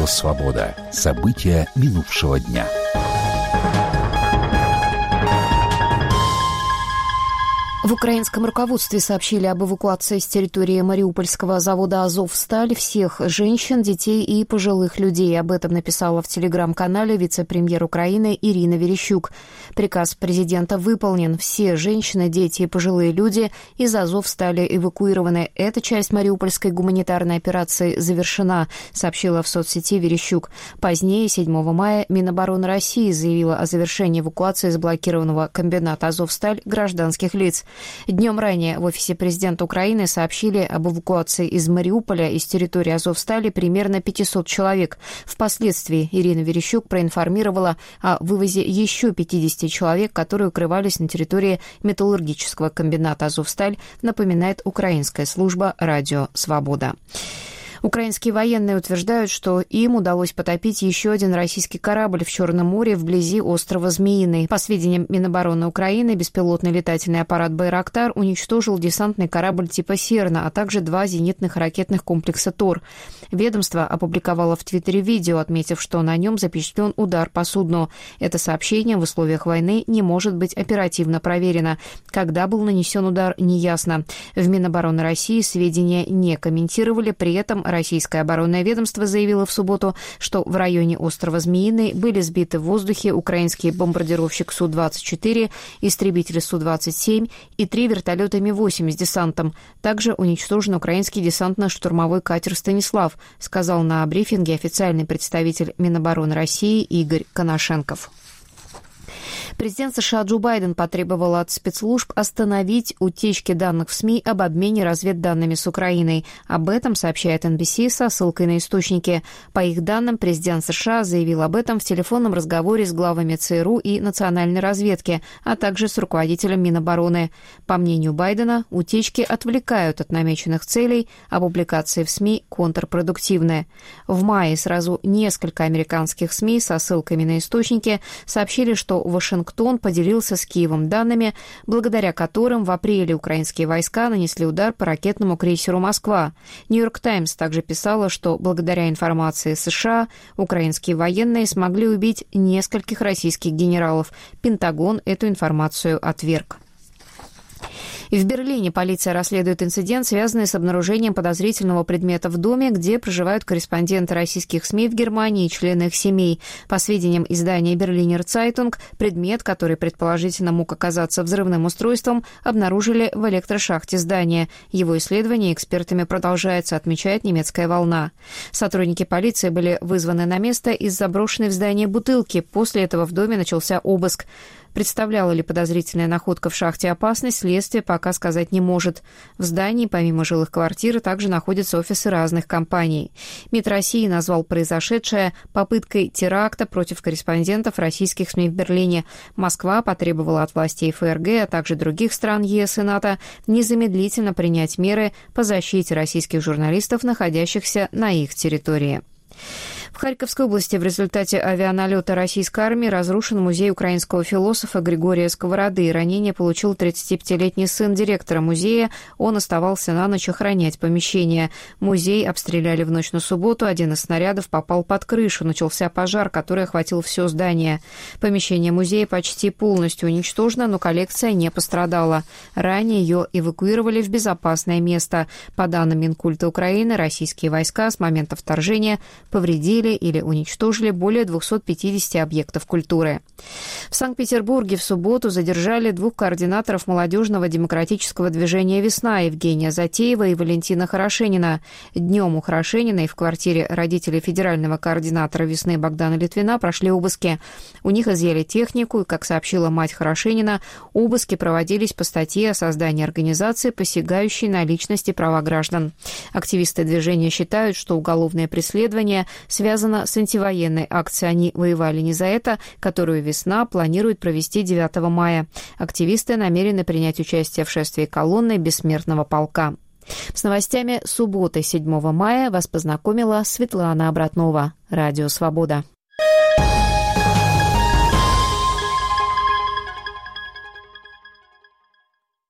Радио «Свобода». События минувшего дня. В украинском руководстве сообщили об эвакуации с территории мариупольского завода «Азовсталь» всех женщин, детей и пожилых людей. Об этом написала в телеграм-канале вице-премьер Украины Ирина Верещук. Приказ президента выполнен. Все женщины, дети и пожилые люди из «Азовстали» эвакуированы. Эта часть мариупольской гуманитарной операции завершена, сообщила в соцсети Верещук. Позднее, 7 мая, Минобороны России заявила о завершении эвакуации заблокированного комбината «Азовсталь» гражданских лиц. Днем ранее в офисе президента Украины сообщили об эвакуации из Мариуполя из территории Азовстали примерно 500 человек. Впоследствии Ирина Верещук проинформировала о вывозе еще 50 человек, которые укрывались на территории металлургического комбината «Азовсталь», напоминает украинская служба «Радио Свобода». Украинские военные утверждают, что им удалось потопить еще один российский корабль в Черном море вблизи острова Змеиный. По сведениям Минобороны Украины, беспилотный летательный аппарат «Байрактар» уничтожил десантный корабль типа «Серна», а также 2 зенитных ракетных комплекса «Тор». Ведомство опубликовало в Твиттере видео, отметив, что на нем запечатлен удар по судну. Это сообщение в условиях войны не может быть оперативно проверено. Когда был нанесен удар, неясно. В Минобороны России сведения не комментировали, при этом российское оборонное ведомство заявило в субботу, что в районе острова Змеиный были сбиты в воздухе украинский бомбардировщик Су-24, истребитель Су-27 и 3 вертолета Ми-8 с десантом. Также уничтожен украинский десантно-штурмовой катер «Станислав», сказал на брифинге официальный представитель Минобороны России Игорь Коношенков. Президент США Джо Байден потребовал от спецслужб остановить утечки данных в СМИ об обмене разведданными с Украиной. Об этом сообщает NBC со ссылкой на источники. По их данным, президент США заявил об этом в телефонном разговоре с главами ЦРУ и национальной разведки, а также с руководителем Минобороны. По мнению Байдена, утечки отвлекают от намеченных целей, а публикации в СМИ контрпродуктивны. В мае сразу несколько американских СМИ со ссылками на источники сообщили, что Вашингтон поделился с Киевом данными, благодаря которым в апреле украинские войска нанесли удар по ракетному крейсеру «Москва». «Нью-Йорк Таймс» также писала, что благодаря информации США украинские военные смогли убить нескольких российских генералов. Пентагон эту информацию отверг. В Берлине полиция расследует инцидент, связанный с обнаружением подозрительного предмета в доме, где проживают корреспонденты российских СМИ в Германии и члены их семей. По сведениям издания «Берлинер Цайтунг», предмет, который предположительно мог оказаться взрывным устройством, обнаружили в электрошахте здания. Его исследование экспертами продолжается, отмечает немецкая «Волна». Сотрудники полиции были вызваны на место из заброшенной в здание бутылки. После этого в доме начался обыск. Представляла ли подозрительная находка в шахте опасность, следствие пока сказать не может. В здании, помимо жилых квартир, также находятся офисы разных компаний. МИД России назвал произошедшее попыткой теракта против корреспондентов российских СМИ в Берлине. Москва потребовала от властей ФРГ, а также других стран ЕС и НАТО незамедлительно принять меры по защите российских журналистов, находящихся на их территории. В Харьковской области в результате авианалета российской армии разрушен музей украинского философа Григория Сковороды. Ранение получил 35-летний сын директора музея. Он оставался на ночь охранять помещение. Музей обстреляли в ночь на субботу. Один из снарядов попал под крышу. Начался пожар, который охватил все здание. Помещение музея почти полностью уничтожено, но коллекция не пострадала. Ранее ее эвакуировали в безопасное место. По данным Минкульта Украины, российские войска с момента вторжения повредили или уничтожили более 250 объектов культуры. В Санкт-Петербурге в субботу задержали 2 координаторов молодежного демократического движения «Весна» Евгения Затеева и Валентина Хорошенина. Днем у Хорошениной в квартире родителей федерального координатора «Весны» Богдана Литвина прошли обыски. У них изъяли технику, и, как сообщила мать Хорошенина, обыски проводились по статье о создании организации, посягающей на личность и права граждан. Активисты движения считают, что уголовное преследование связано с антивоенной акцией «Они воевали не за это», которую «Весна» планирует провести 9 мая. Активисты намерены принять участие в шествии колонны Бессмертного полка. С новостями субботы 7 мая вас познакомила Светлана Обратнова. Радио «Свобода».